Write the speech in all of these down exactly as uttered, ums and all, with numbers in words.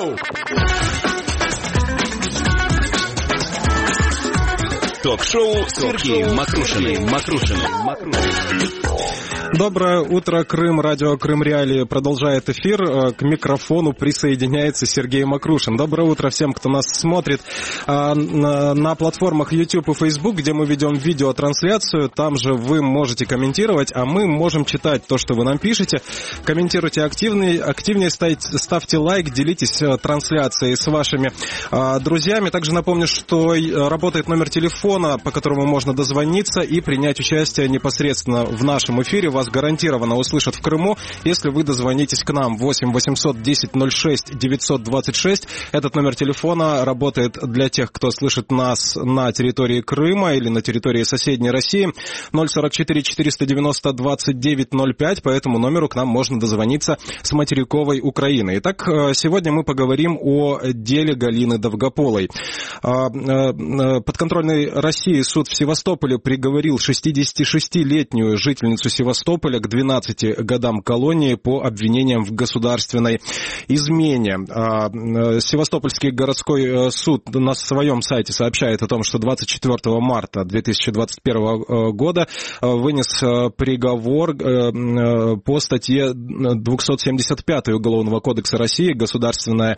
Йоу! Ток-шоу Сергея Макрушиной. Макрушиной. Доброе утро, Крым. Радио Крым Реалии продолжает эфир. К микрофону присоединяется Сергей Макрушин. Доброе утро всем, кто нас смотрит на платформах YouTube и Facebook, где мы ведем видеотрансляцию. Там же вы можете комментировать, а мы можем читать то, что вы нам пишете. Комментируйте активнее, активнее ставьте, ставьте лайк, делитесь трансляцией с вашими друзьями. Также напомню, что работает номер телефона, по которому можно дозвониться и принять участие непосредственно в нашем эфире. Вас гарантированно услышат в Крыму, если вы дозвонитесь к нам. Восемь восемьсот десять ноль шесть девятьсот двадцать шесть. Этот номер телефона работает для тех, кто слышит нас на территории Крыма или на территории соседней России. ноль сорок четыре четыреста девяносто двадцать девять ноль пять. По этому номеру к нам можно дозвониться с материковой Украины. Итак, сегодня мы поговорим о деле Галины Довгополой. Подконтрольный России суд в Севастополе приговорил шестидесятишестилетнюю жительницу Севастополя к двенадцати годам колонии по обвинениям в государственной измене. Севастопольский городской суд на своем сайте сообщает о том, что двадцать четвёртого марта две тысячи двадцать первого года вынес приговор по статье двести семьдесят пять Уголовного кодекса России «Государственная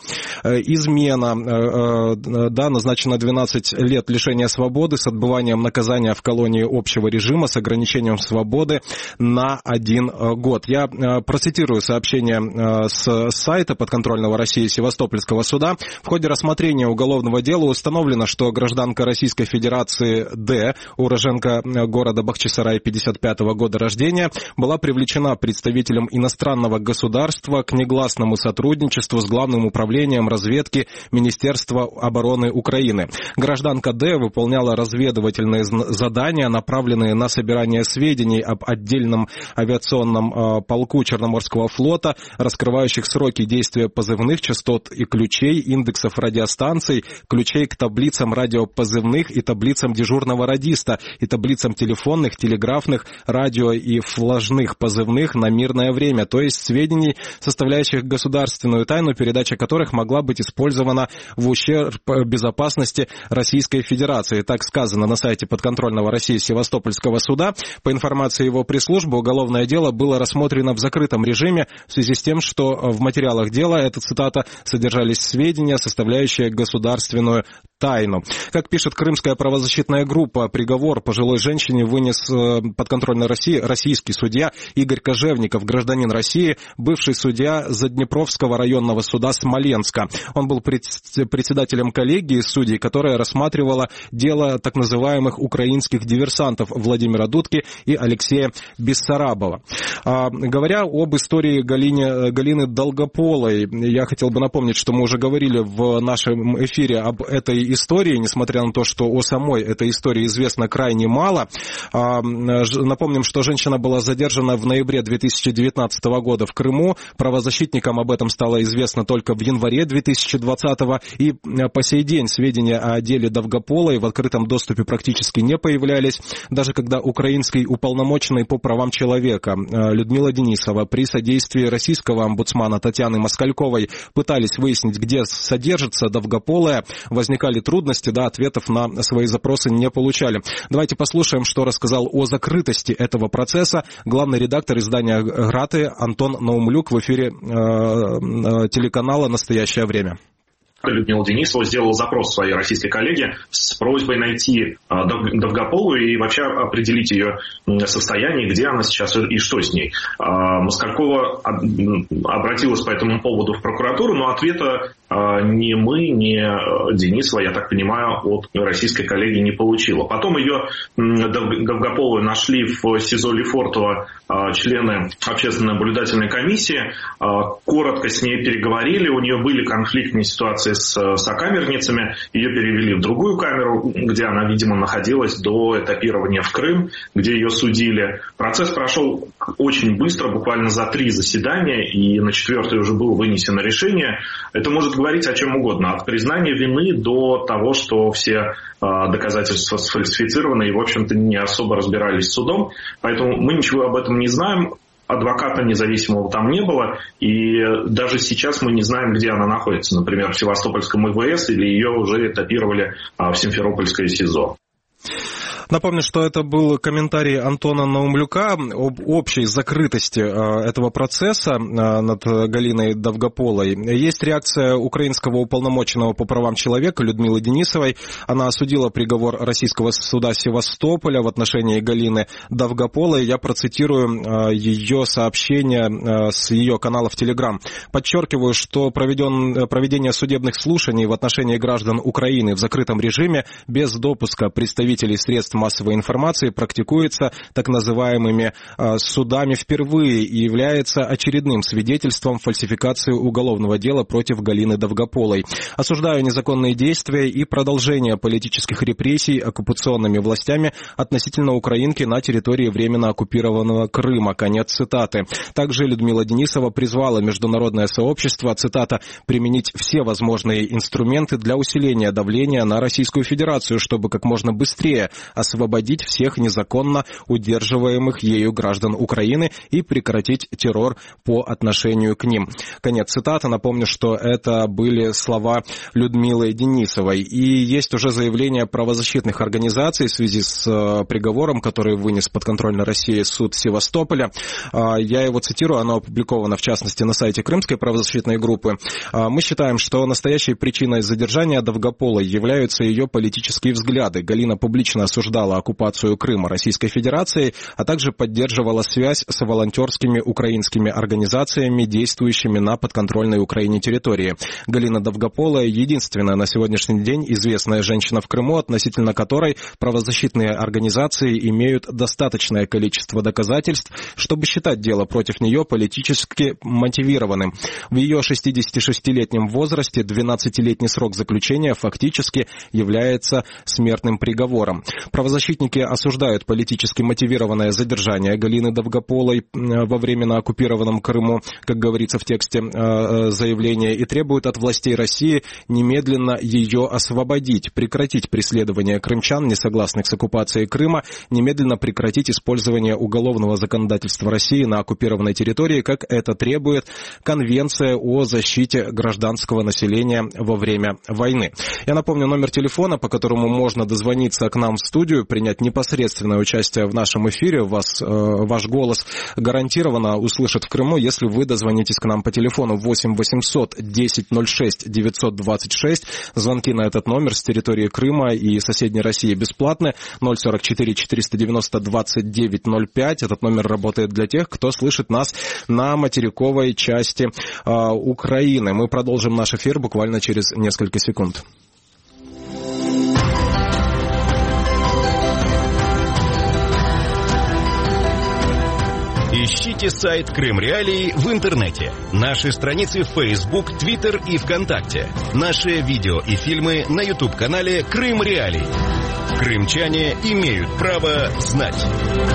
измена». Да, назначено двенадцать лет лишения свободы с отбыванием наказания в колонии общего режима с ограничением свободы на один год. Я процитирую сообщение с сайта подконтрольного России Севастопольского суда. В ходе рассмотрения уголовного дела установлено, что гражданка Российской Федерации Д, уроженка города Бахчисарай пятьдесят пятого года рождения, была привлечена представителем иностранного государства к негласному сотрудничеству с Главным управлением разведки Министерства обороны Украины. Гражданка Д выполняла разведывательные задания, направленные на собирание сведений об отдельном авиационном полку Черноморского флота, раскрывающих сроки действия позывных, частот и ключей, индексов радиостанций, ключей к таблицам радиопозывных и таблицам дежурного радиста, и таблицам телефонных, телеграфных, радио и флажных позывных на мирное время, то есть сведений, составляющих государственную тайну, передача которых могла быть использована в ущерб безопасности Российской Федерации. Так сказано на сайте подконтрольного России Севастопольского суда. По информации его пресс-службы, уголовное дело было рассмотрено в закрытом режиме в связи с тем, что в материалах дела, эта цитата, содержались сведения, составляющие государственную тайну. Как пишет крымская правозащитная группа, приговор пожилой женщине вынес подконтрольной России российский судья Игорь Кожевников, гражданин России, бывший судья Заднепровского районного суда Смоленска. Он был председателем коллегии судей, которая рассматривала дело так называемых украинских диверсантов Владимира Дудки и Алексея Бессарабова. А, говоря об истории Галине, Галины Довгополой, я хотел бы напомнить, что мы уже говорили в нашем эфире об этой истории, несмотря на то, что о самой этой истории известно крайне мало. А, напомним, что женщина была задержана в ноябре две тысячи девятнадцатого года в Крыму. Правозащитникам об этом стало известно только в январе две тысячи двадцатого, и по сей день сведения о деле Довгополой в открытом доступе практически не появлялись. Даже когда украинский уполномоченный по правам человека Людмила Денисова при содействии российского омбудсмана Татьяны Москальковой пытались выяснить, где содержится Довгополая, возникали трудности, да, ответов на свои запросы не получали. Давайте послушаем, что рассказал о закрытости этого процесса главный редактор издания «Граты» Антон Наумлюк в эфире э, э, телеканала «Настоящее время». Людмила Денисова сделала запрос своей российской коллеге с просьбой найти Довгополую и вообще определить ее состояние, где она сейчас и что с ней. Москалькова обратилась по этому поводу в прокуратуру, но ответа ни мы, ни Денисова, я так понимаю, от российской коллеги не получила. Потом ее Довгополую нашли в СИЗО Лефортово члены общественной наблюдательной комиссии, коротко с ней переговорили, у нее были конфликтные ситуации с сокамерницами, ее перевели в другую камеру, где она, видимо, находилась до этапирования в Крым, где ее судили. Процесс прошел очень быстро, буквально за три заседания, и на четвертое уже было вынесено решение. Это может говорить о чем угодно, от признания вины до того, что все доказательства сфальсифицированы и, в общем-то, не особо разбирались с судом. Поэтому мы ничего об этом не знаем. адвоката независимого там не было, и даже сейчас мы не знаем, где она находится. Например, в Севастопольском эвэ эс, или ее уже этапировали в Симферопольское СИЗО. Напомню, что это был комментарий Антона Наумлюка об общей закрытости этого процесса над Галиной Довгополой. Есть реакция украинского уполномоченного по правам человека Людмилы Денисовой. Она осудила приговор российского суда Севастополя в отношении Галины Довгополой. Я процитирую ее сообщение с ее канала в Телеграм. Подчеркиваю, что проведен, проведение судебных слушаний в отношении граждан Украины в закрытом режиме без допуска представителей средств массовой информации практикуется так называемыми э, судами впервые и является очередным свидетельством фальсификации уголовного дела против Галины Довгополой. Осуждаю незаконные действия и продолжение политических репрессий оккупационными властями относительно украинки на территории временно оккупированного Крыма. Конец цитаты. Также Людмила Денисова призвала международное сообщество, цитата, применить все возможные инструменты для усиления давления на Российскую Федерацию, чтобы как можно быстрее освободить всех незаконно удерживаемых ею граждан Украины и прекратить террор по отношению к ним. Конец цитаты. Напомню, что это были слова Людмилы Денисовой. И есть уже заявление правозащитных организаций в связи с приговором, который вынес подконтрольной России суд Севастополя. Я его цитирую, оно опубликовано в частности на сайте Крымской правозащитной группы. Мы считаем, что настоящей причиной задержания Довгополой являются ее политические взгляды. Галина публично осуждала оккупацию Крыма Российской Федерацией, а также поддерживала связь с волонтерскими украинскими организациями, действующими на подконтрольной Украине территории. Галина Довгополая — единственная на сегодняшний день известная женщина в Крыму, относительно которой правозащитные организации имеют достаточное количество доказательств, чтобы считать дело против нее политически мотивированным. В ее шестидесятишестилетнем возрасте двенадцатилетний срок заключения фактически является смертным приговором. Правозащитники осуждают политически мотивированное задержание Галины Довгополой во временно оккупированном Крыму, как говорится в тексте заявления, и требуют от властей России немедленно ее освободить, прекратить преследование крымчан, не согласных с оккупацией Крыма, немедленно прекратить использование уголовного законодательства России на оккупированной территории, как это требует Конвенция о защите гражданского населения во время войны. Я напомню номер телефона, по которому можно дозвониться к нам в студию, принять непосредственное участие в нашем эфире. Вас, э, ваш голос гарантированно услышат в Крыму, если вы дозвонитесь к нам по телефону восемь восемьсот десять ноль шесть девятьсот двадцать шесть. Звонки на этот номер с территории Крыма и соседней России бесплатны. ноль сорок четыре четыреста девяносто двадцать девять ноль пять. Этот номер работает для тех, кто слышит нас на материковой части э, Украины. Мы продолжим наш эфир буквально через несколько секунд. Ищите сайт Крым Реалии в интернете. Наши страницы в Facebook, Twitter и ВКонтакте. Наши видео и фильмы на YouTube-канале Крым Реалии. Крымчане имеют право знать.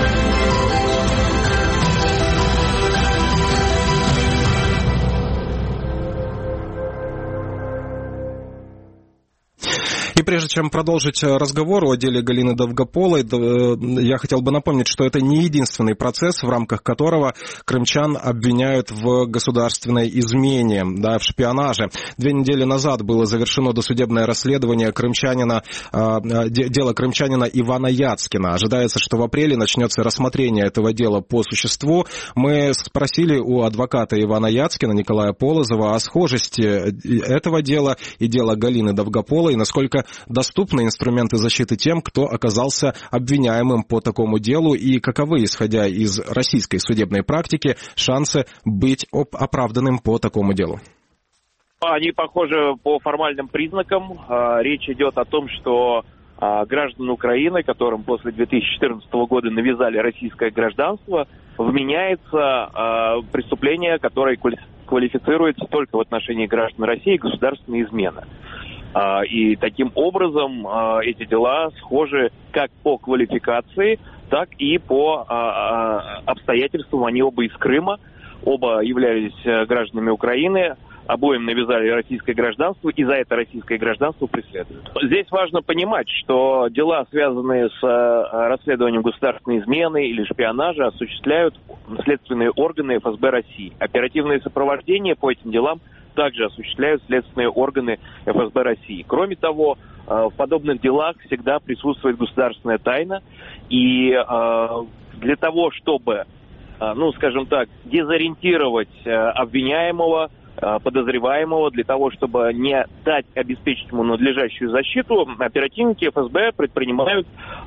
И прежде чем продолжить разговор о деле Галины Довгополой, я хотел бы напомнить, что это не единственный процесс, в рамках которого крымчан обвиняют в государственной измене, да, в шпионаже. Две недели назад было завершено досудебное расследование крымчанина, дело крымчанина Ивана Яцкина. Ожидается, что в апреле начнется рассмотрение этого дела по существу. Мы спросили у адвоката Ивана Яцкина, Николая Полозова, о схожести этого дела и дела Галины Довгополой, насколько доступны инструменты защиты тем, кто оказался обвиняемым по такому делу, и каковы, исходя из российской судебной практики, шансы быть оправданным по такому делу. Они похожи по формальным признакам. Речь идет о том, что граждан Украины, которым после две тысячи четырнадцатого года навязали российское гражданство, вменяется преступление, которое квалифицируется только в отношении граждан России, государственная измена. И таким образом эти дела схожи как по квалификации, так и по обстоятельствам. Они оба из Крыма, оба являлись гражданами Украины. обоим навязали российское гражданство, и за это российское гражданство преследуют. Здесь важно понимать, что дела, связанные с расследованием государственной измены или шпионажа, осуществляют следственные органы эф эс бэ России. Оперативное сопровождение по этим делам также осуществляют следственные органы эф эс бэ России. Кроме того, в подобных делах всегда присутствует государственная тайна, и для того, чтобы, ну, скажем так, дезориентировать обвиняемого, подозреваемого, для того, чтобы не дать обеспечить ему надлежащую защиту, оперативники эф эс бэ предпринимают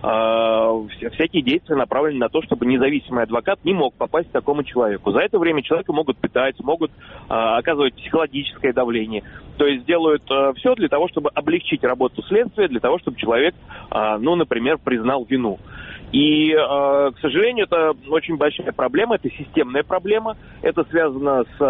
э, всякие действия, направленные на то, чтобы независимый адвокат не мог попасть к такому человеку. За это время человека могут пытать, могут э, оказывать психологическое давление. То есть делают э, все для того, чтобы облегчить работу следствия, для того, чтобы человек, э, ну, например, признал вину. И, э, к сожалению, это очень большая проблема, это системная проблема. Это связано с,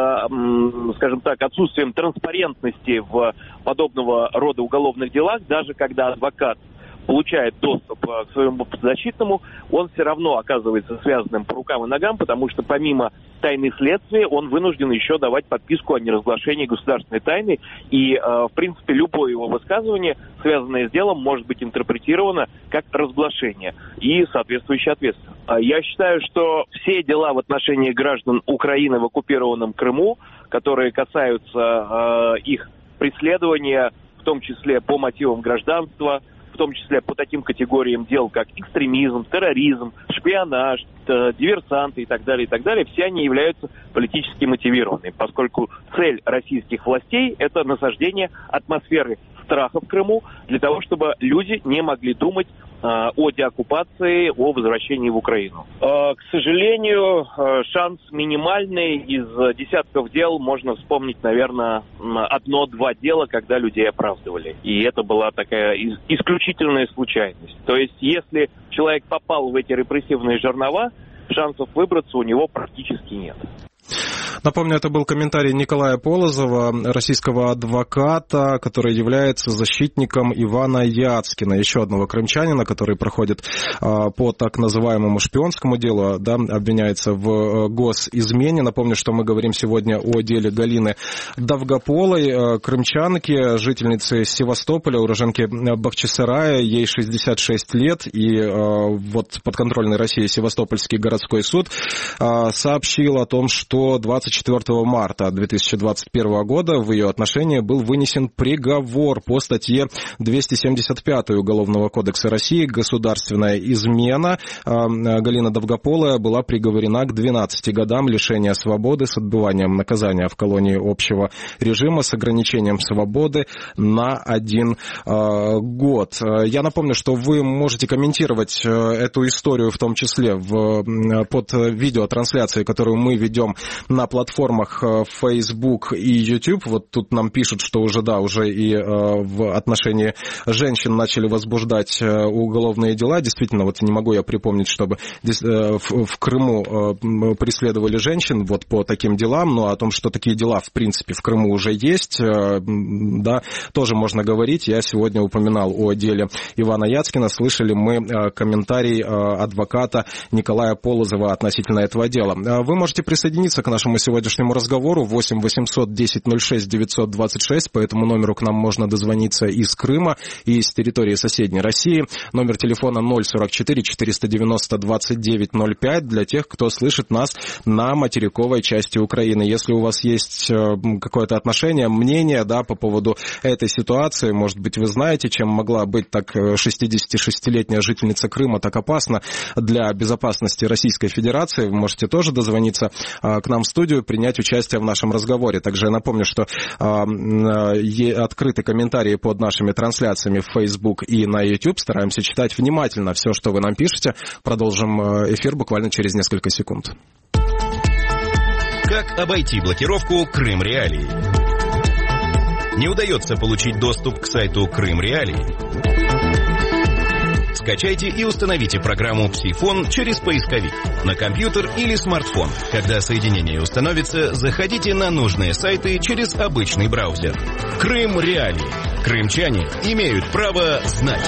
э, скажем так, отсутствием транспарентности в подобного рода уголовных делах. Даже когда адвокат получает доступ к своему подзащитному, он все равно оказывается связанным по рукам и ногам, потому что помимо тайны следствия он вынужден еще давать подписку о неразглашении государственной тайны. И, в принципе, любое его высказывание, связанное с делом, может быть интерпретировано как разглашение и соответствующая ответственность. Я считаю, что все дела в отношении граждан Украины в оккупированном Крыму, которые касаются их преследования, в том числе по мотивам гражданства, в том числе по таким категориям дел, как экстремизм, терроризм, шпионаж, диверсанты и так далее, и так далее, все они являются политически мотивированными, поскольку цель российских властей – это насаждение атмосферы страха в Крыму для того, чтобы люди не могли думать э, о деоккупации, о возвращении в Украину. Э, к сожалению, э, шанс минимальный. Из десятков дел можно вспомнить, наверное, одно-два дела, когда людей оправдывали. И это была такая из- исключительная случайность. То есть, если человек попал в эти репрессивные жернова, шансов выбраться у него практически нет. Напомню, это был комментарий Николая Полозова, российского адвоката, который является защитником Ивана Яцкина, еще одного крымчанина, который проходит по так называемому шпионскому делу, да, обвиняется в госизмене. Напомню, что мы говорим сегодня о деле Галины Довгополой, крымчанки, жительницы Севастополя, уроженки Бахчисарая, ей шестьдесят шесть лет, и вот подконтрольный России Севастопольский городской суд сообщил о том, что двадцать четвёртого марта две тысячи двадцать первого года в ее отношении был вынесен приговор по статье двести семьдесят пять Уголовного кодекса России «Государственная измена». Галина Довгополая была приговорена к двенадцати годам лишения свободы с отбыванием наказания в колонии общего режима с ограничением свободы на один год. Я напомню, что вы можете комментировать эту историю в том числе в, под видеотрансляцией, которую мы ведем на платформах Facebook и YouTube. Вот тут нам пишут, что уже, да, уже и в отношении женщин начали возбуждать уголовные дела. Действительно, вот не могу я припомнить, чтобы в Крыму преследовали женщин вот по таким делам, но о том, что такие дела, в принципе, в Крыму уже есть, да, тоже можно говорить. Я сегодня упоминал о деле Ивана Яцкина. Слышали мы комментарий адвоката Николая Полозова относительно этого дела. Вы можете присоединиться к нашему сегодняшнему разговору. восемь восемьсот десять ноль шесть девятьсот двадцать шесть. По этому номеру к нам можно дозвониться из Крыма и из территории соседней России. Номер телефона ноль сорок четыре четыреста девяносто двадцать девять ноль пять для тех, кто слышит нас на материковой части Украины. Если у вас есть какое-то отношение, мнение, да, по поводу этой ситуации, может быть, вы знаете, чем могла быть так шестидесятишестилетняя жительница Крыма так опасна для безопасности Российской Федерации, вы можете тоже дозвониться к нам в студию, принять участие в нашем разговоре. Также я напомню, что э, открыты комментарии под нашими трансляциями в Facebook и на YouTube. Стараемся читать внимательно все, что вы нам пишете. Продолжим эфир буквально через несколько секунд. Как обойти блокировку Крым Реалии? Не удается получить доступ к сайту Крым Реалии? Скачайте и установите программу «Псифон» через поисковик на компьютер или смартфон. Когда соединение установится, заходите на нужные сайты через обычный браузер. Крым Реалии. Крымчане имеют право знать.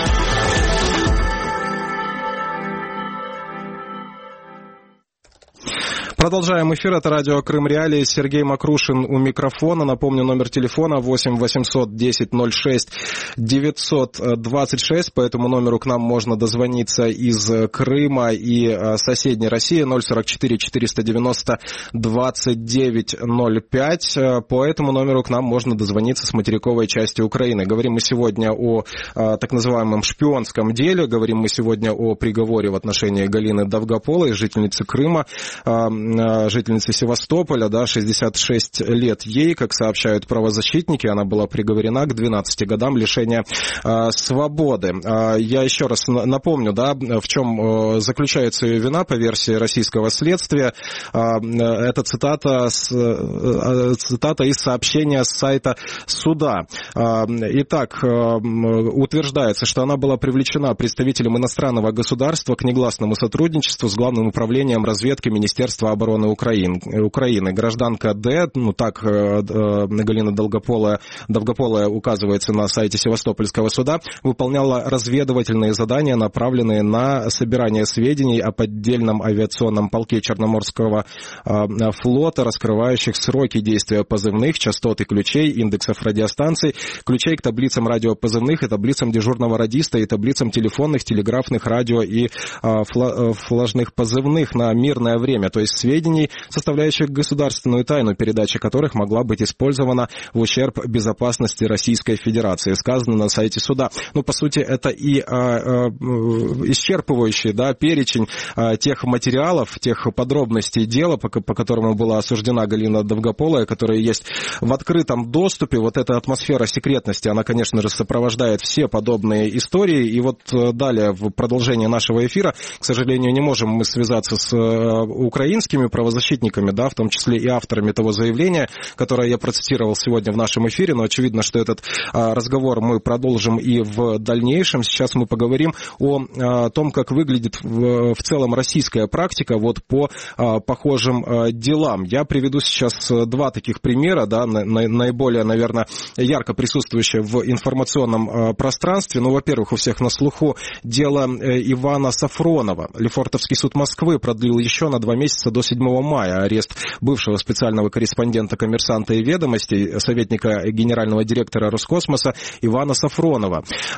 Продолжаем эфир. Это радио Крым Реалии. Сергей Макрушин у микрофона. Напомню, номер телефона восемь восемьсот десять ноль шесть девятьсот двадцать шесть. По этому номеру к нам можно дозвониться из Крыма и соседней России. ноль сорок четыре четыреста девяносто двадцать девять ноль пять. По этому номеру к нам можно дозвониться с материковой части Украины. Говорим мы сегодня о так называемом шпионском деле. Говорим мы сегодня о приговоре в отношении Галины Довгополой, жительницы Крыма, жительницы Севастополя, да, шестьдесят шесть лет ей, как сообщают правозащитники, она была приговорена к двенадцати годам лишения э, свободы. Э, я еще раз напомню, да, в чем э, заключается ее вина по версии российского следствия. Э, это цитата, с, э, цитата из сообщения с сайта суда. Э, итак, э, утверждается, что она была привлечена представителем иностранного государства к негласному сотрудничеству с Главным управлением разведки Министерства обороны Украины. Украины. Гражданка Д, ну так э, Галина Довгополая, Довгополая указывается на сайте Севастопольского суда, выполняла разведывательные задания, направленные на собирание сведений о поддельном авиационном полке Черноморского э, флота, раскрывающих сроки действия позывных, частоты ключей, индексов радиостанций, ключей к таблицам радиопозывных и таблицам дежурного радиста и таблицам телефонных, телеграфных, радио и э, флажных позывных на мирное время, то есть сведений, составляющих государственную тайну, передача которых могла быть использована в ущерб безопасности Российской Федерации. Сказано на сайте суда. Ну, по сути, это и а, а, исчерпывающий, да, перечень а, тех материалов, тех подробностей дела, по, по которому была осуждена Галина Довгополая, которые есть в открытом доступе. Вот эта атмосфера секретности, она, конечно же, сопровождает все подобные истории. И вот далее, в продолжении нашего эфира, к сожалению, не можем мы связаться с украинскими правозащитниками, да, в том числе и авторами того заявления, которое я процитировал сегодня в нашем эфире, но очевидно, что этот а, разговор мы продолжим и в дальнейшем. Сейчас мы поговорим о, о том, как выглядит в, в целом российская практика вот по а, похожим а, делам. Я приведу сейчас два таких примера, да, на, на, наиболее, наверное, ярко присутствующие в информационном а, пространстве. Ну, во-первых, у всех на слуху дело э, Ивана Сафронова. Лефортовский суд Москвы продлил еще на два месяца до седьмого мая арест бывшего специального корреспондента «Коммерсанта» и «Ведомостей», советника генерального директора Роскосмоса Ивана Сафронова.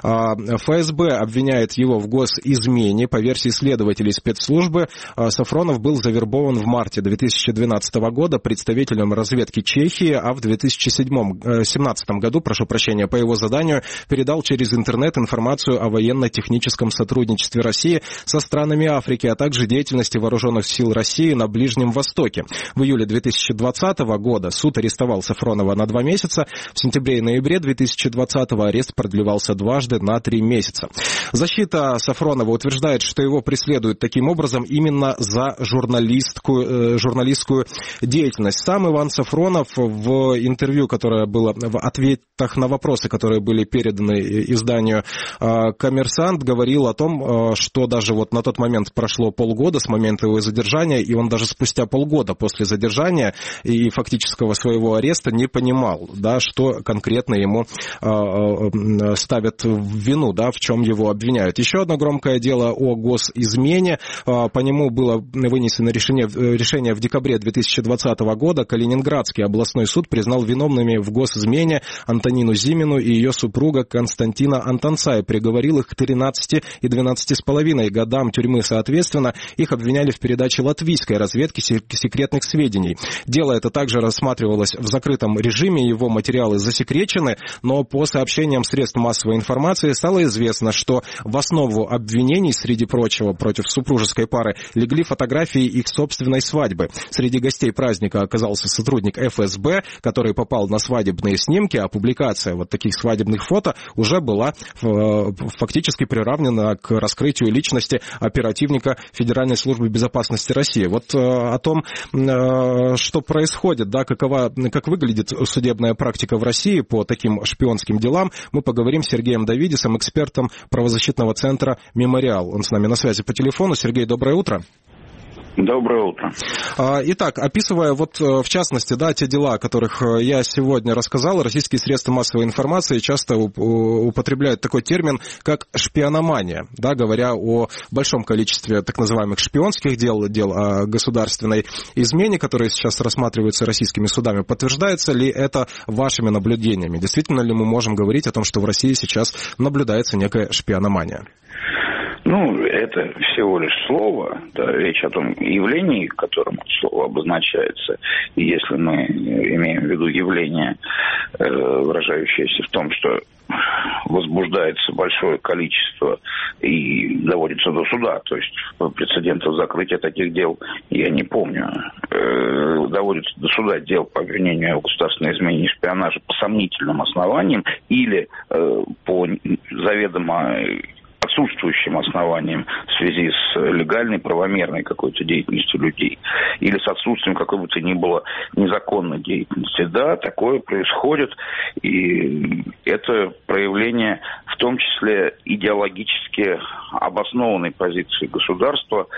эф эс бэ обвиняет его в госизмене. По версии следователей спецслужбы, Сафронов был завербован в марте две тысячи двенадцатого года представителем разведки Чехии, а в две тысячи семнадцатом году, прошу прощения, по его заданию передал через интернет информацию о военно-техническом сотрудничестве России со странами Африки, а также деятельности вооруженных сил России на Ближнем Востоке. В июле две тысячи двадцатого года суд арестовал Сафронова на два месяца. В сентябре и ноябре две тысячи двадцатого арест продлевался дважды на три месяца. Защита Сафронова утверждает, что его преследуют таким образом именно за журналистскую, э, журналистскую деятельность. Сам Иван Сафронов в интервью, которое было в ответах на вопросы, которые были переданы изданию э, «Коммерсант», говорил о том, э, что даже вот на тот момент прошло полгода с момента его задержания, и он даже спустя полгода после задержания и фактического своего ареста не понимал, да, что конкретно ему э, ставят в вину, да, в чем его обвиняют. Еще одно громкое дело о госизмене. Э, по нему было вынесено решение, решение в декабре две тысячи двадцатого года. Калининградский областной суд признал виновными в госизмене Антонину Зимину и ее супруга Константина Антонца и приговорил их к тринадцати и двенадцати с половиной годам тюрьмы соответственно. Их обвиняли в передаче латвийской разведки секретных сведений. Дело это также рассматривалось в закрытом режиме, его материалы засекречены, но по сообщениям средств массовой информации стало известно, что в основу обвинений, среди прочего, против супружеской пары легли фотографии их собственной свадьбы. Среди гостей праздника оказался сотрудник эф эс бэ, который попал на свадебные снимки, а публикация вот таких свадебных фото уже была фактически приравнена к раскрытию личности оперативника Федеральной службы безопасности России. Вот о том, что происходит, да, какова, как выглядит судебная практика в России по таким шпионским делам, мы поговорим с Сергеем Давидисом, экспертом правозащитного центра «Мемориал». Он с нами на связи по телефону. Сергей, доброе утро. Доброе утро. Итак, описывая вот в частности, да, те дела, о которых я сегодня рассказал, российские средства массовой информации часто употребляют такой термин, как шпиономания, да, говоря о большом количестве так называемых шпионских дел, дел о государственной измене, которые сейчас рассматриваются российскими судами. Подтверждается ли это вашими наблюдениями? Действительно ли мы можем говорить о том, что в России сейчас наблюдается некая шпиономания? Ну, это всего лишь слово, да, речь о том явлении, которым слово обозначается. И если мы имеем в виду явление, э, выражающееся в том, что возбуждается большое количество и доводится до суда, то есть прецедентов закрытия таких дел я не помню, э, доводится до суда дел по обвинению в государственной измене и шпионаже по сомнительным основаниям или э, по заведомо отсутствующим основанием в связи с легальной, правомерной какой-то деятельностью людей или с отсутствием какой бы то ни было незаконной деятельности. Да, такое происходит, и это проявление в том числе идеологически обоснованной позиции государства,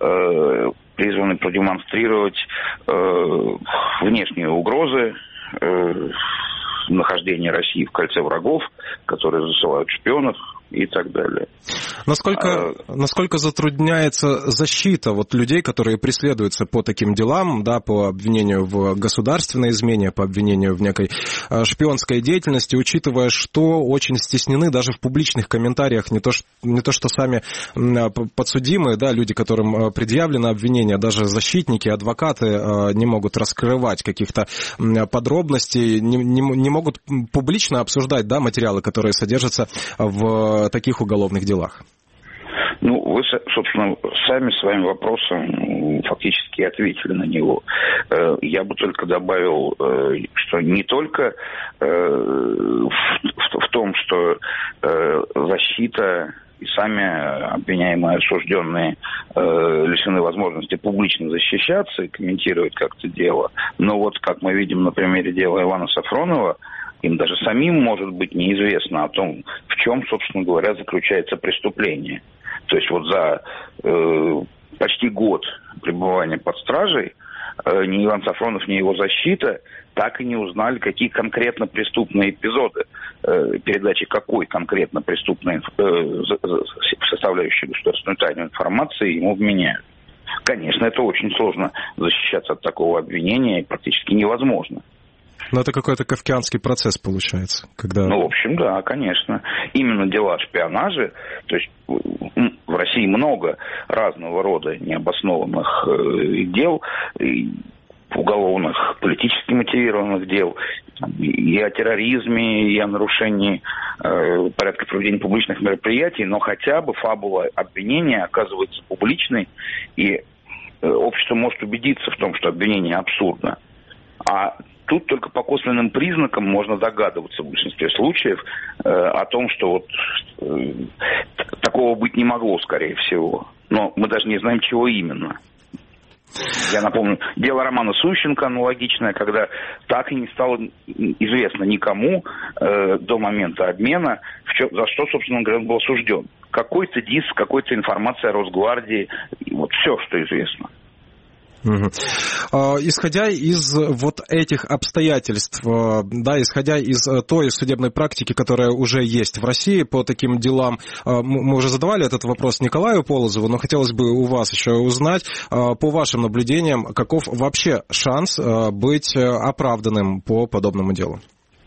э, призванной продемонстрировать э, внешние угрозы, э, нахождение России в кольце врагов, которые засылают шпионов и так далее. Насколько, а, насколько затрудняется защита вот людей, которые преследуются по таким делам, да, по обвинению в государственной измене, по обвинению в некой шпионской деятельности, учитывая, что очень стеснены даже в публичных комментариях не то, не то что сами подсудимые, да, люди, которым предъявлено обвинение, даже защитники, адвокаты не могут раскрывать каких-то подробностей, не, не, не могут публично обсуждать, да, материалы, которые содержатся в таких уголовных делах? Ну, вы, собственно, сами своим вопросом фактически ответили на него. Я бы только добавил, что не только в том, что защита и сами обвиняемые, осужденные лишены возможности публично защищаться и комментировать как-то дело, но вот, как мы видим на примере дела Ивана Сафронова, им даже самим, может быть, неизвестно о том, в чем, собственно говоря, заключается преступление. То есть вот за э, почти год пребывания под стражей э, ни Иван Сафронов, ни его защита так и не узнали, какие конкретно преступные эпизоды э, передачи какой конкретно преступной э, составляющей государственную тайну информации ему вменяют. Конечно, это очень сложно защищаться от такого обвинения и практически невозможно. Но это какой-то кафкианский процесс получается, когда... Ну, в общем, да, конечно. Именно дела о шпионаже, то есть в России много разного рода необоснованных э, дел, и уголовных, политически мотивированных дел, и о терроризме, и о нарушении э, порядка проведения публичных мероприятий, но хотя бы фабула обвинения оказывается публичной, и э, общество может убедиться в том, что обвинение абсурдно. А тут только по косвенным признакам можно догадываться в большинстве случаев э, о том, что вот э, такого быть не могло, скорее всего. Но мы даже не знаем, чего именно. Я напомню, дело Романа Сущенко аналогичное, когда так и не стало известно никому э, до момента обмена, в чем, за что, собственно говоря, он был осужден. Какой-то диск, какой-то информация о Росгвардии, вот все, что известно. Угу. Исходя из вот этих обстоятельств, да, исходя из той судебной практики, которая уже есть в России по таким делам, мы уже задавали этот вопрос Николаю Полозову, но хотелось бы у вас еще узнать, по вашим наблюдениям, каков вообще шанс быть оправданным по подобному делу?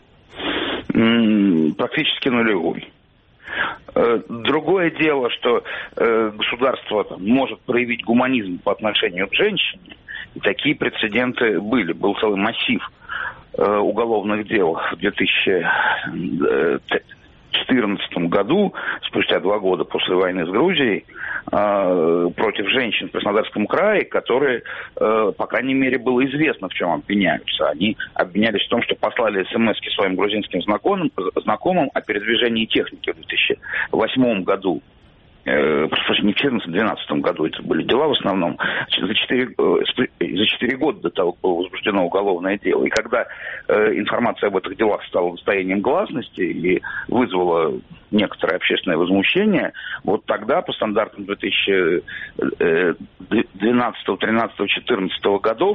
Практически нулевой. Другое дело, что э, государство там, может проявить гуманизм по отношению к женщине, и такие прецеденты были. Был целый массив э, уголовных дел в две тысячи четырнадцатом году, спустя два года после войны с Грузией, э, против женщин в Краснодарском крае, которые, э, по крайней мере, было известно, в чем обвиняются. Они обвинялись в том, что послали смс-ки своим грузинским знакомым, знакомым о передвижении техники в две тысячи восьмом году. просто не в четырнадцатом-двенадцатом году это были дела в основном, за четыре, за четыре года до того было возбуждено уголовное дело. И когда информация об этих делах стала достоянием гласности и вызвала некоторое общественное возмущение, вот тогда по стандартам две тысячи двенадцатого, тринадцатого, четырнадцатого годов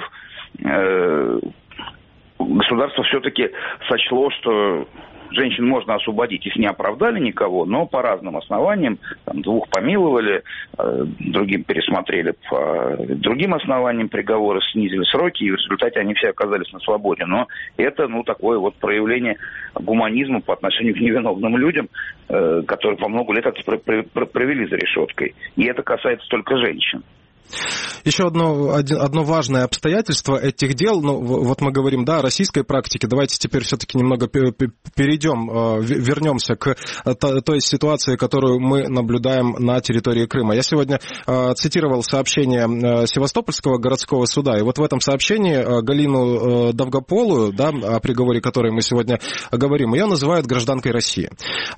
государство все-таки сочло, что женщин можно освободить, их не оправдали никого, но по разным основаниям, там, двух помиловали, э, другим пересмотрели по другим основаниям приговоры, снизили сроки, и в результате они все оказались на свободе. Но это, ну, такое вот проявление гуманизма по отношению к невиновным людям, э, которые по много лет это провели за решеткой. И это касается только женщин. Еще одно, одно важное обстоятельство этих дел, ну, вот мы говорим, да, о российской практике, давайте теперь все-таки немного перейдем, вернемся к той ситуации, которую мы наблюдаем на территории Крыма. Я сегодня цитировал сообщение Севастопольского городского суда, и вот в этом сообщении Галину Довгополую, да, о приговоре, который мы сегодня говорим, ее называют гражданкой России.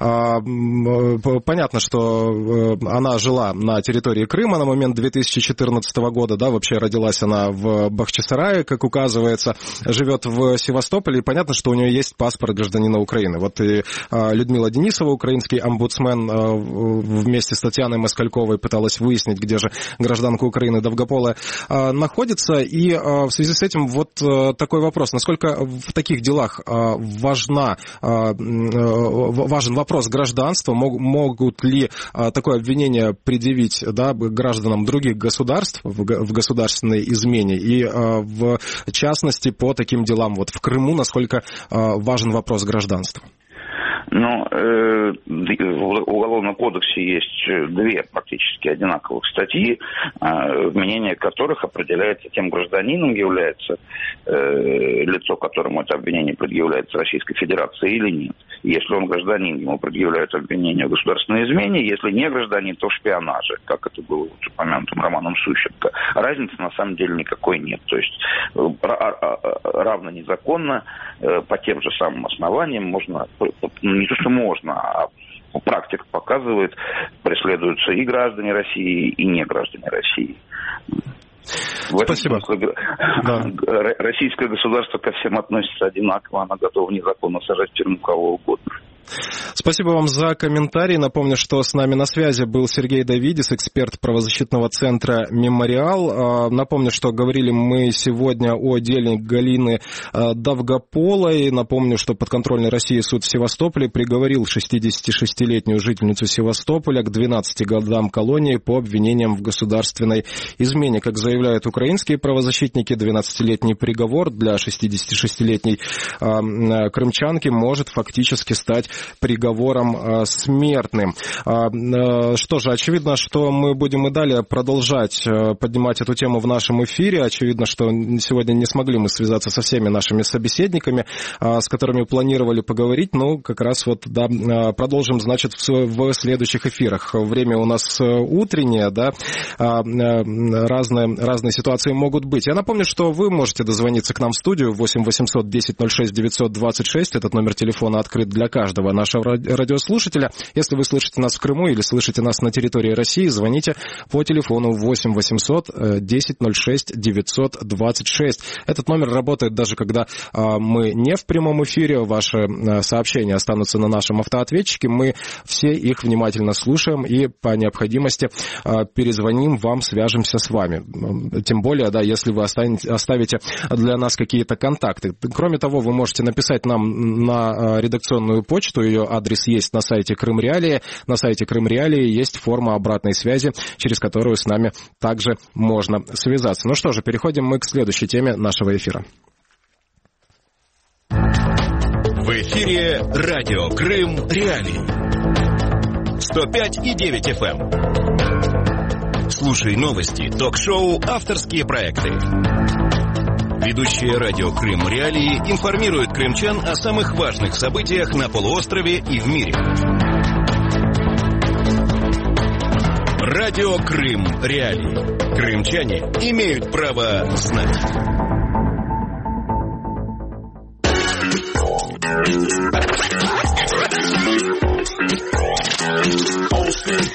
Понятно, что она жила на территории Крыма на момент две тысячи четырнадцатого года, да, вообще родилась она в Бахчисарае, как указывается, живет в Севастополе, и понятно, что у нее есть паспорт гражданина Украины. Вот и Людмила Денисова, украинский омбудсмен, вместе с Татьяной Москальковой пыталась выяснить, где же гражданка Украины Довгополая находится, и в связи с этим вот такой вопрос, насколько в таких делах важна, важен вопрос гражданства, могут ли такое обвинение предъявить, да, гражданам других государств в государственной измене, и в частности по таким делам вот в Крыму, насколько важен вопрос гражданства? Ну, э, в Уголовном кодексе есть две практически одинаковых статьи, э, вменение которых определяется, тем гражданином является э, лицо, которому это обвинение предъявляется Российской Федерации или нет. Если он гражданин, ему предъявляют обвинение в государственной измене, если не гражданин, то в шпионаже, как это было вот упомянутым Романом Сущенко. Разницы на самом деле никакой нет. То есть равно незаконно, по тем же самым основаниям можно... Не то, что можно, а практика показывает, преследуются и граждане России, и не граждане России. В Спасибо. Смысле, да. Российское государство ко всем относится одинаково, оно готово незаконно сажать в тюрьму кого угодно. Спасибо вам за комментарий. Напомню, что с нами на связи был Сергей Давидис, эксперт правозащитного центра «Мемориал». Напомню, что говорили мы сегодня о деле Галины Довгополой. Напомню, что подконтрольный России суд в Севастополе приговорил шестидесятишестилетнюю жительницу Севастополя к двенадцати годам колонии по обвинениям в государственной измене. Как заявляют украинские правозащитники, двенадцатилетний приговор для шестидесятишестилетней крымчанки может фактически стать приговором э, смертным. Э, что же, очевидно, что мы будем и далее продолжать э, поднимать эту тему в нашем эфире. Очевидно, что сегодня не смогли мы связаться со всеми нашими собеседниками, э, с которыми планировали поговорить. Ну, как раз вот, да, э, продолжим, значит, в, в следующих эфирах. Время у нас утреннее, да, э, э, разные, разные ситуации могут быть. Я напомню, что вы можете дозвониться к нам в студию восемь восемьсот десять ноль шесть девятьсот двадцать шесть. Этот номер телефона открыт для каждого нашего радиослушателя. Если вы слышите нас в Крыму или слышите нас на территории России, звоните по телефону восемь восемьсот десять ноль шесть девятьсот двадцать шесть. Этот номер работает даже когда мы не в прямом эфире. Ваши сообщения останутся на нашем автоответчике. Мы все их внимательно слушаем и по необходимости перезвоним вам, свяжемся с вами. Тем более, да, если вы оставите для нас какие-то контакты. Кроме того, вы можете написать нам на редакционную почту. Ее адрес есть на сайте Крым Реалии. На сайте Крым Реалии есть форма обратной связи, через которую с нами также можно связаться. Ну что же, переходим мы к следующей теме нашего эфира. В эфире радио Крым Реалии. сто пять и девять эф эм. Слушай новости, ток-шоу, авторские проекты. Ведущие радио Крым Реалии информируют крымчан о самых важных событиях на полуострове и в мире. Радио Крым Реалии. Крымчане имеют право знать.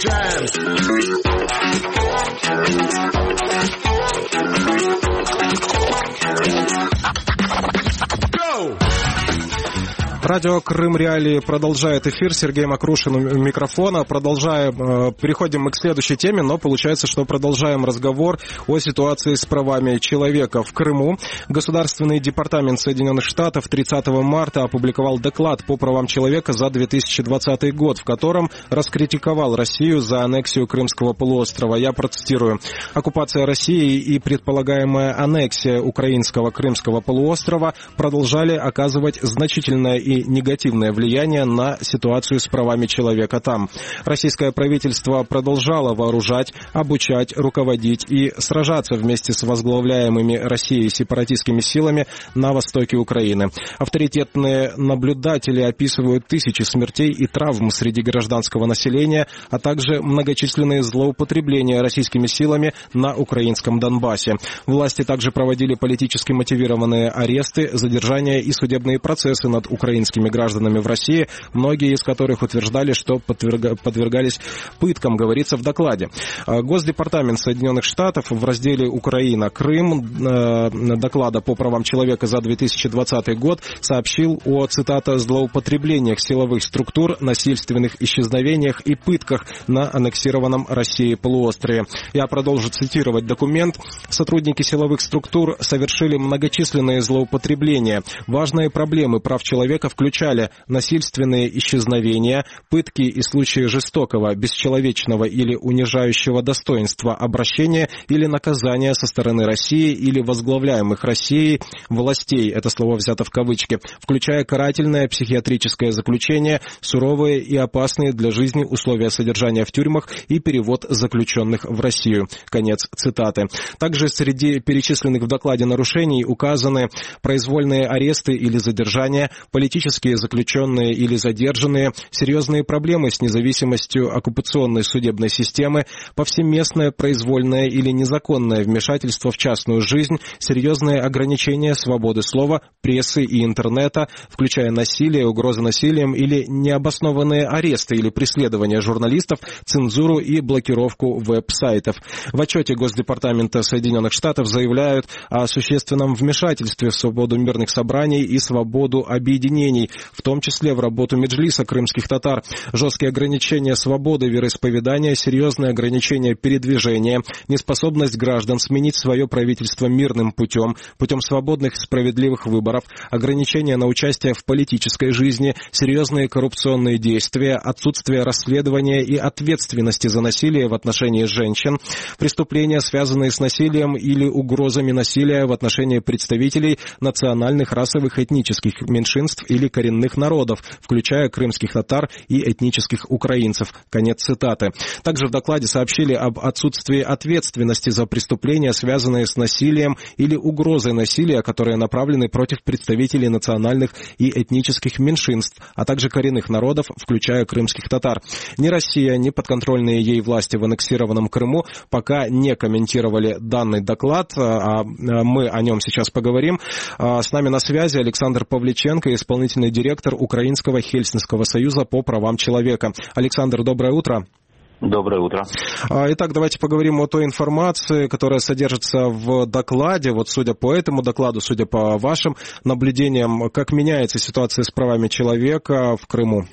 Радио Крым Реалии продолжает эфир. Сергей Макрушин у микрофона. Продолжаем, переходим мы к следующей теме, но получается, что продолжаем разговор о ситуации с правами человека в Крыму. Государственный департамент Соединенных Штатов тридцатого марта опубликовал доклад по правам человека за две тысячи двадцатый год, в котором раскритиковал Россию за аннексию Крымского полуострова. Я процитирую. Оккупация России и предполагаемая аннексия украинского Крымского полуострова продолжали оказывать значительное и негативное влияние на ситуацию с правами человека там. Российское правительство продолжало вооружать, обучать, руководить и сражаться вместе с возглавляемыми Россией сепаратистскими силами на востоке Украины. Авторитетные наблюдатели описывают тысячи смертей и травм среди гражданского населения, а также многочисленные злоупотребления российскими силами на украинском Донбассе. Власти также проводили политически мотивированные аресты, задержания и судебные процессы над украинскими гражданами в России, многие из которых утверждали, что подвергались пыткам, говорится в докладе. Госдепартамент Соединенных Штатов в разделе «Украина. Крым» доклада по правам человека за две тысячи двадцатый год сообщил о, цитата, «злоупотреблениях силовых структур, насильственных исчезновениях и пытках на аннексированном Россией полуострове». Я продолжу цитировать документ. Сотрудники силовых структур совершили многочисленные злоупотребления. Важные проблемы прав человека включали насильственные исчезновения, пытки и случаи жестокого, бесчеловечного или унижающего достоинства обращения или наказания со стороны России или возглавляемых Россией властей, это слово взято в кавычки, включая карательное психиатрическое заключение, суровые и опасные для жизни условия содержания в тюрьмах и перевод заключенных в Россию. Конец цитаты. Также среди перечисленных в докладе нарушений указаны произвольные аресты или задержания, политические заключенные или задержанные, серьезные проблемы с независимостью оккупационной судебной системы, повсеместное произвольное или незаконное вмешательство в частную жизнь, серьезные ограничения свободы слова, прессы и интернета, включая насилие, угрозы насилием или необоснованные аресты или преследования журналистов, цензуру и блокировку веб-сайтов. В отчете Госдепартамента Соединенных Штатов заявляют о существенном вмешательстве в свободу мирных собраний и свободу объединений, в том числе в работу Меджлиса крымских татар, жесткие ограничения свободы вероисповедания, серьезные ограничения передвижения, неспособность граждан сменить свое правительство мирным путем, путем свободных и справедливых выборов, ограничения на участие в политической жизни, серьезные коррупционные действия, отсутствие расследования и ответственности за насилие в отношении женщин, преступления, связанные с насилием или угрозами насилия в отношении представителей национальных, расовых, этнических меньшинств или коренных народов, включая крымских татар и этнических украинцев. Конец цитаты. Также в докладе сообщили об отсутствии ответственности за преступления, связанные с насилием или угрозой насилия, которые направлены против представителей национальных и этнических меньшинств, а также коренных народов, включая крымских татар. Ни Россия, ни подконтрольные ей власти в аннексированном Крыму пока не комментировали данный доклад, а мы о нем сейчас поговорим. С нами на связи Александр Павличенко, исполнительный директор Украинского Хельсинского союза по правам человека. Александр, доброе утро. Доброе утро. Итак, давайте поговорим о той информации, которая содержится в докладе. Вот судя по этому докладу, судя по вашим наблюдениям, как меняется ситуация с правами человека в Крыму?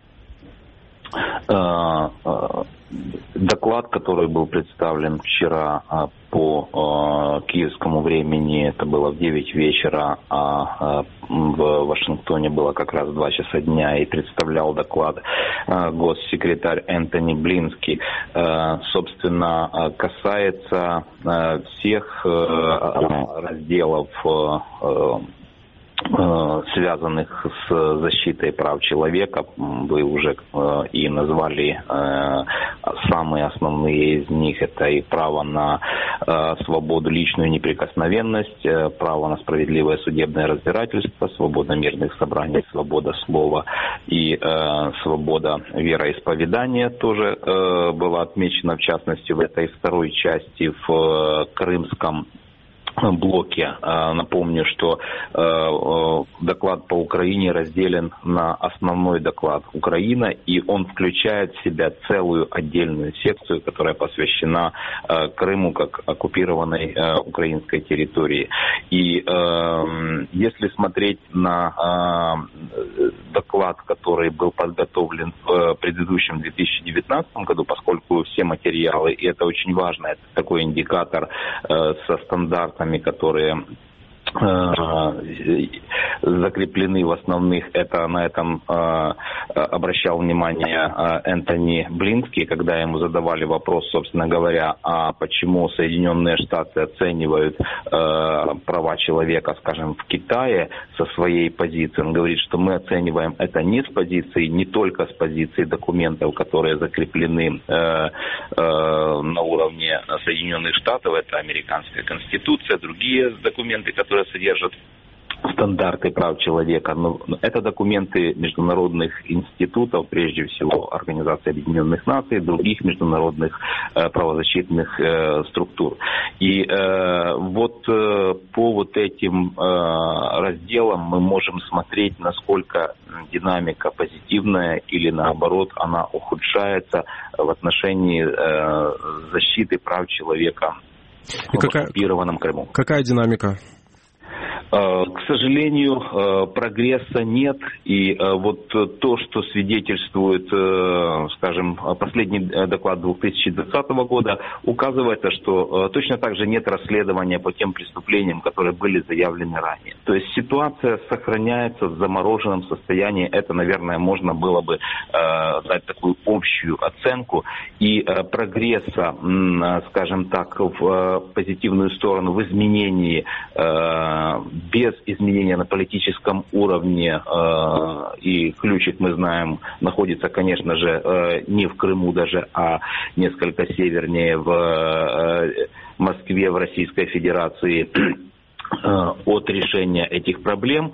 Доклад, который был представлен вчера по киевскому времени, это было в девять вечера, а в Вашингтоне было как раз два часа дня, и представлял доклад госсекретарь Энтони Блински, собственно, касается всех разделов, связанных с защитой прав человека. Вы уже и назвали самые основные из них. Это и право на свободу, личную неприкосновенность, право на справедливое судебное разбирательство, свобода мирных собраний, свобода слова и свобода вероисповедания тоже была отмечена, в частности, в этой второй части в крымском блоке. Напомню, что доклад по Украине разделен на основной доклад Украина, и он включает в себя целую отдельную секцию, которая посвящена Крыму как оккупированной украинской территории. И если смотреть на доклад, который был подготовлен в предыдущем две тысячи девятнадцатом году, поскольку все материалы, и это очень важно, это такой индикатор со стандартами, которые закреплены в основных, это на этом э, обращал внимание Энтони Блинский, когда ему задавали вопрос, собственно говоря, а почему Соединенные Штаты оценивают э, права человека, скажем, в Китае со своей позиции. Он говорит, что мы оцениваем это не с позиции, не только с позиции документов, которые закреплены э, э, на уровне Соединенных Штатов, это американская конституция, другие документы, которые содержат стандарты прав человека. Но это документы международных институтов, прежде всего Организации Объединенных Наций, других международных э, правозащитных э, структур. И э, вот э, по вот этим э, разделам мы можем смотреть, насколько динамика позитивная или наоборот она ухудшается в отношении э, защиты прав человека в оккупированном Крыму. Какая динамика? К сожалению, прогресса нет, и вот то, что свидетельствует, скажем, последний доклад две тысячи двадцатого года, указывается, что точно так же нет расследования по тем преступлениям, которые были заявлены ранее. То есть ситуация сохраняется в замороженном состоянии, это, наверное, можно было бы дать такую общую оценку, и прогресса, скажем так, в позитивную сторону, в изменении без изменения на политическом уровне, э, и ключик, мы знаем, находится, конечно же, э, не в Крыму даже, а несколько севернее в э, Москве, в Российской Федерации, от решения этих проблем,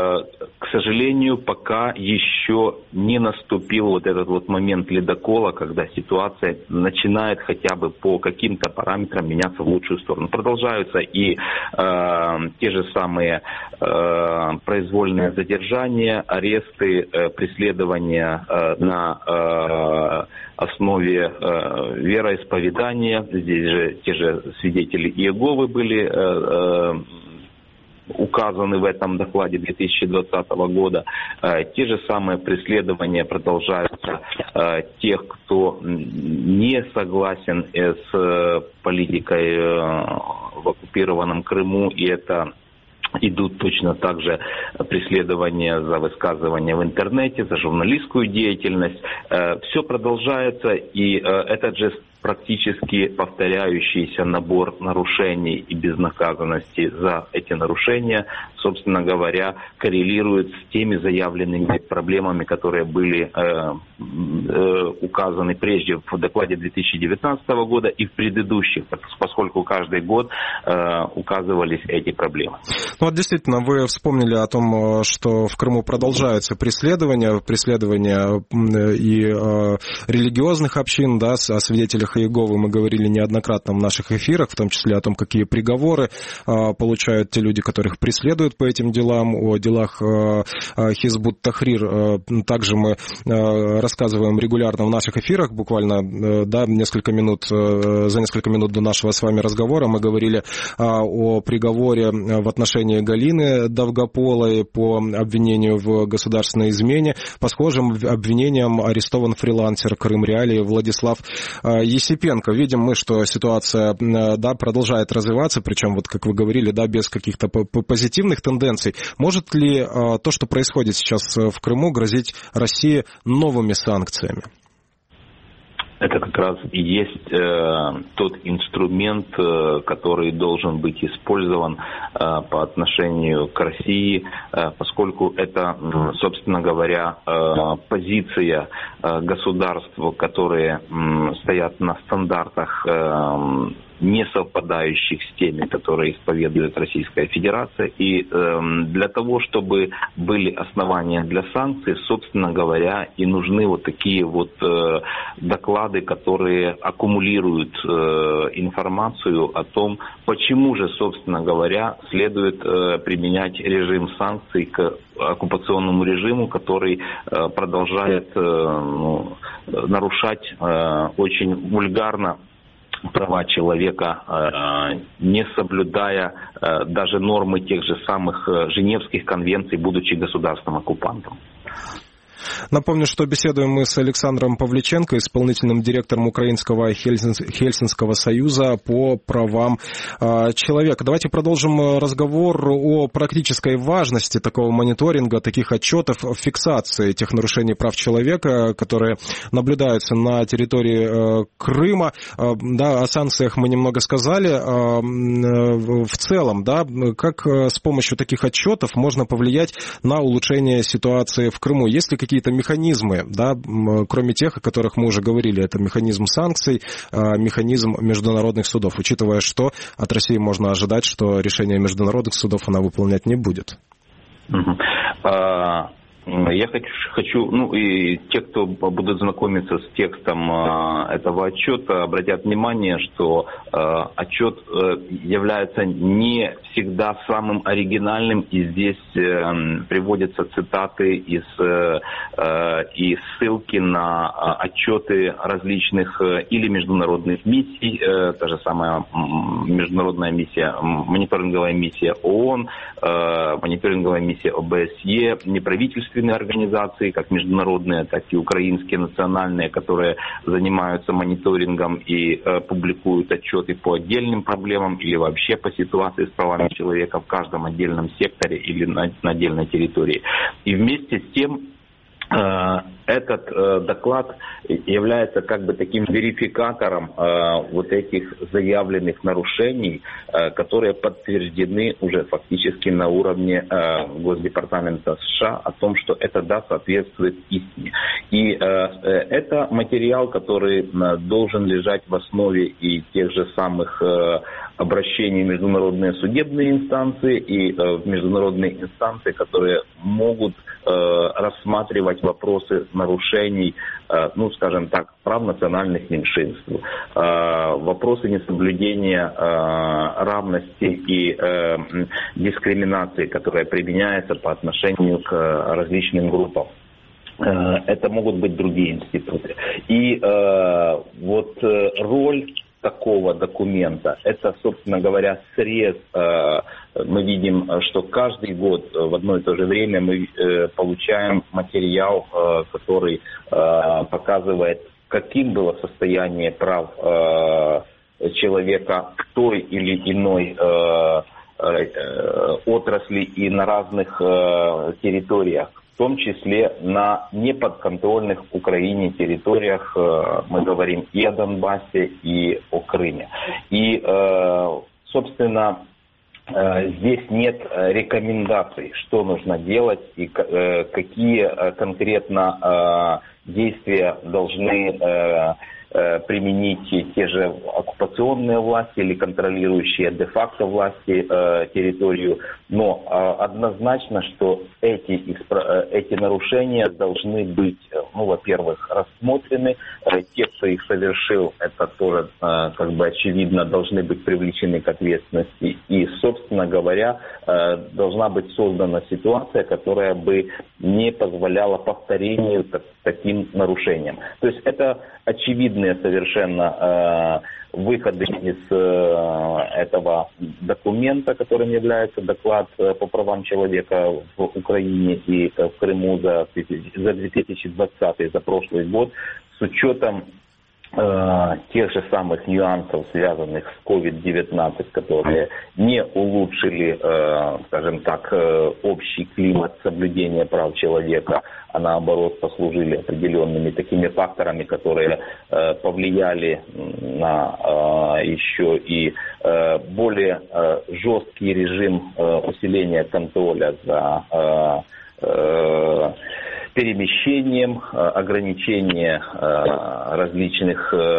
к сожалению, пока еще не наступил вот этот вот момент ледокола, когда ситуация начинает хотя бы по каким-то параметрам меняться в лучшую сторону. Продолжаются и э, те же самые э, произвольные задержания, аресты, э, преследования э, на э, основе э, вероисповедания. Здесь же те же свидетели Иеговы были э, э, указаны в этом докладе две тысячи двадцатого года. Э, те же самые преследования продолжаются э, тех, кто не согласен э, с э, политикой э, в оккупированном Крыму, и это идут точно так же преследования за высказывания в интернете, за журналистскую деятельность. Э, все продолжается, и э, этот же практически повторяющийся набор нарушений и безнаказанности за эти нарушения, собственно говоря, коррелирует с теми заявленными проблемами, которые были э, э, указаны прежде в докладе две тысячи девятнадцатого года и в предыдущих, поскольку каждый год э, указывались эти проблемы. Ну вот действительно, вы вспомнили о том, что в Крыму продолжаются преследования, преследования и э, религиозных общин, да, о свидетелях Иеговы мы говорили неоднократно в наших эфирах, в том числе о том, какие приговоры э, получают те люди, которых преследуют по этим делам, о делах э, Хизбут Тахрир. Э, также мы э, рассказываем регулярно в наших эфирах, буквально э, да, несколько минут, э, за несколько минут до нашего с вами разговора мы говорили э, о приговоре в отношении Галины Довгополой по обвинению в государственной измене. По схожим обвинениям арестован фрилансер Крым Реалии Владислав э, Есипенко. Видим мы, что ситуация да, продолжает развиваться, причем, вот как вы говорили, да, без каких-то позитивных тенденций. Может ли то, что происходит сейчас в Крыму, грозить России новыми санкциями? Это как раз и есть э, тот инструмент, э, который должен быть использован э, по отношению к России, э, поскольку это, э, собственно говоря, э, позиция э, государств, которые э, стоят на стандартах э, не совпадающих с теми, которые исповедует Российская Федерация. И э, для того, чтобы были основания для санкций, собственно говоря, и нужны вот такие вот э, доклады, которые аккумулируют э, информацию о том, почему же, собственно говоря, следует э, применять режим санкций к оккупационному режиму, который э, продолжает э, ну, нарушать э, очень вульгарно права человека, э, не соблюдая э, даже нормы тех же самых э, Женевских конвенций, будучи государством-оккупантом. Напомню, что беседуем мы с Александром Павличенко, исполнительным директором Украинского Хельсинского союза по правам человека. Давайте продолжим разговор о практической важности такого мониторинга, таких отчетов, фиксации тех нарушений прав человека, которые наблюдаются на территории Крыма. Да, о санкциях мы немного сказали. В целом, да, как с помощью таких отчетов можно повлиять на улучшение ситуации в Крыму? Есть ли какие-то механизмы, да, кроме тех, о которых мы уже говорили, это механизм санкций, механизм международных судов, учитывая, что от России можно ожидать, что решение международных судов она выполнять не будет? Я хочу, хочу, ну и те, кто будут знакомиться с текстом э, этого отчета, обратят внимание, что э, отчет э, является не всегда самым оригинальным, и здесь э, приводятся цитаты из, э, э, и ссылки на отчеты различных э, или международных миссий, э, та же самая международная миссия, мониторинговая миссия ООН, э, мониторинговая миссия ОБСЕ, неправительственные организации, как международные, так и украинские национальные, которые занимаются мониторингом и э, публикуют отчеты по отдельным проблемам или вообще по ситуации с правами человека в каждом отдельном секторе или на, на отдельной территории. И вместе с тем э, этот э, доклад является как бы таким верификатором э, вот этих заявленных нарушений, э, которые подтверждены уже фактически на уровне э, Госдепартамента США о том, что это, да, соответствует истине. И э, это материал, который э, должен лежать в основе и тех же самых э, обращений в международные судебные инстанции и э, в международные инстанции, которые могут э, рассматривать вопросы нарушений, ну, скажем так, прав национальных меньшинств, вопросы несоблюдения равности и дискриминации, которая применяется по отношению к различным группам. Это могут быть другие институты. И вот роль такого документа, это, собственно говоря, срез. Мы видим, что каждый год в одно и то же время мы получаем материал, который показывает, каким было состояние прав человека в той или иной отрасли и на разных территориях, в том числе на неподконтрольных Украине территориях, мы говорим и о Донбассе, и о Крыме. И, собственно, здесь нет рекомендаций, что нужно делать и какие конкретно действия должны применить те же оккупационные власти или контролирующие де-факто власти э, территорию. Но э, однозначно, что эти, эти нарушения должны быть, ну, во-первых, рассмотрены. Э, те, кто их совершил, это тоже, э, как бы очевидно, должны быть привлечены к ответственности. И, собственно говоря, э, должна быть создана ситуация, которая бы не позволяла повторению так, таким нарушениям. То есть это очевидные совершенно э, выходы из э, этого документа, которым является доклад э, по правам человека в Украине и э, в Крыму за, за две тысячи двадцатый, за прошлый год, с учетом э, тех же самых нюансов, связанных с ковид девятнадцать, которые не улучшили, э, скажем так, э, общий климат соблюдения прав человека, а наоборот послужили определенными такими факторами, которые э, повлияли на э, еще и э, более э, жесткий режим э, усиления контроля за э, э, перемещением, э, ограничение э, различных э,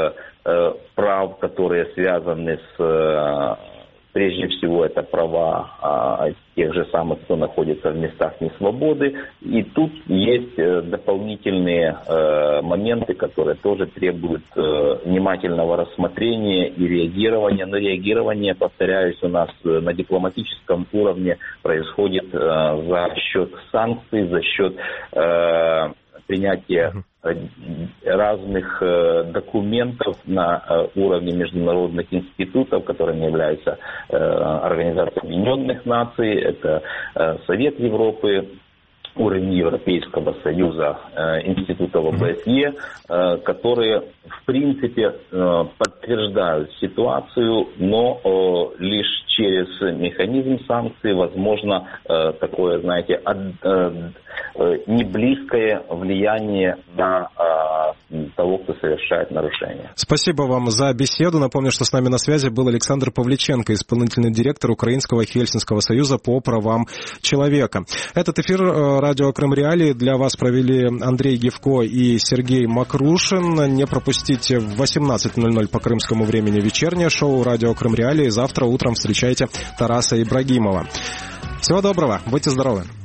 прав, которые связаны с... Прежде всего, это права а, тех же самых, кто находится в местах несвободы. И тут есть э, дополнительные э, моменты, которые тоже требуют э, внимательного рассмотрения и реагирования. Но реагирование, повторяюсь, у нас на дипломатическом уровне происходит э, за счет санкций, за счет э, принятия разных э, документов на э, уровне международных институтов, которыми являются э, Организация Объединенных Наций, это э, Совет Европы, уровень Европейского Союза, э, институтов ОБСЕ, э, которые в принципе э, подтверждают ситуацию, но э, лишь через механизм санкций возможно э, такое, знаете, от, э, э, неблизкое влияние на э, того, кто совершает нарушения. Спасибо вам за беседу. Напомню, что с нами на связи был Александр Павличенко, исполнительный директор Украинского Хельсинского союза по правам человека. Этот эфир радио Крым Реалии для вас провели Андрей Гевко и Сергей Макрушин. Не пропустите в восемнадцать ноль ноль по крымскому времени вечернее шоу радио Крым Реалии. Завтра утром встречайте Тараса Ибрагимова. Всего доброго, будьте здоровы.